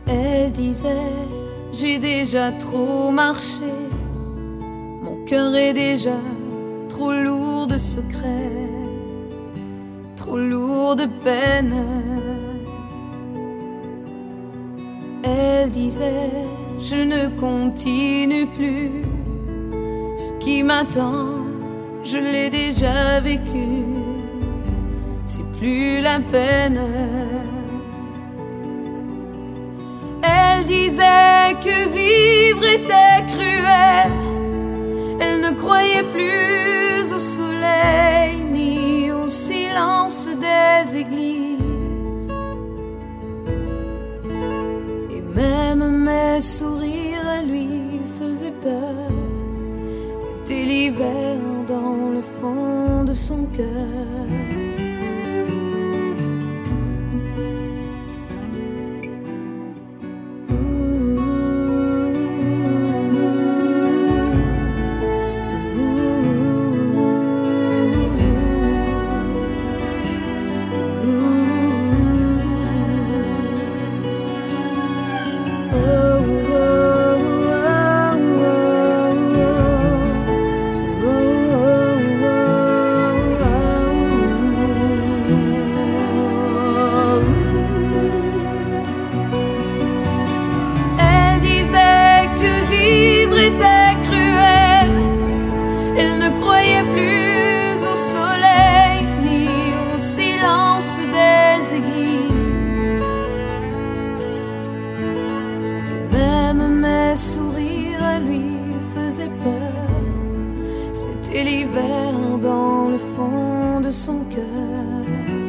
Elle disait, j'ai déjà trop marché, mon cœur est déjà trop lourd de secrets, trop lourd de peine. Elle disait, je ne continue plus, ce qui m'attend, je l'ai déjà vécu, c'est plus la peine. Elle disait que vivre était cruel, elle ne croyait plus au soleil ni au silence des églises. Et même mes sourires lui faisaient peur, c'était l'hiver dans le fond de son cœur. Était cruel, elle ne croyait plus au soleil ni au silence des églises. Et même mes sourires lui faisaient peur, c'était l'hiver dans le fond de son cœur.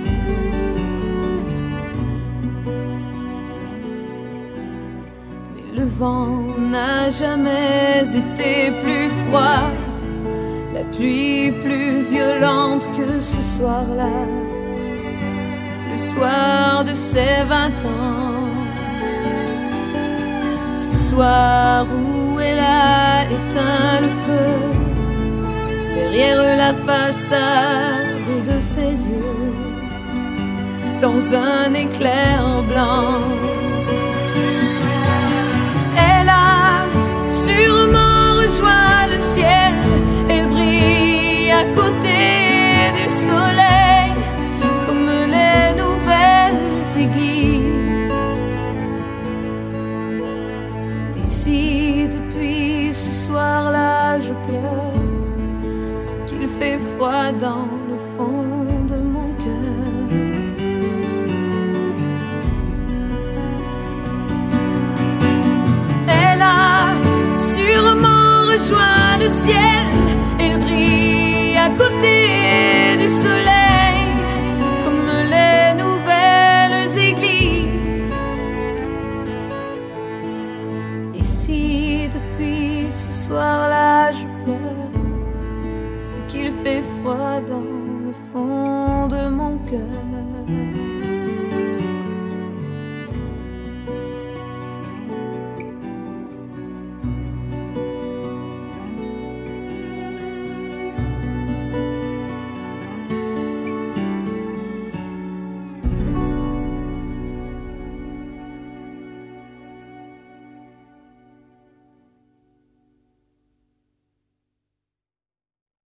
Le vent n'a jamais été plus froid, la pluie plus violente que ce soir-là, le soir de ses 20 ans. Ce soir où elle a éteint le feu, derrière la façade de ses yeux, dans un éclair blanc. Elle a sûrement rejoint le ciel, elle brille à côté du soleil, comme les nouvelles églises. Et si depuis ce soir-là je pleure, c'est qu'il fait froid dans le fond de mon cœur. Elle a sûrement rejoint le ciel, elle brille à côté du soleil, comme les nouvelles églises. Et si depuis ce soir-là je pleure, c'est qu'il fait froid dans le fond de mon cœur.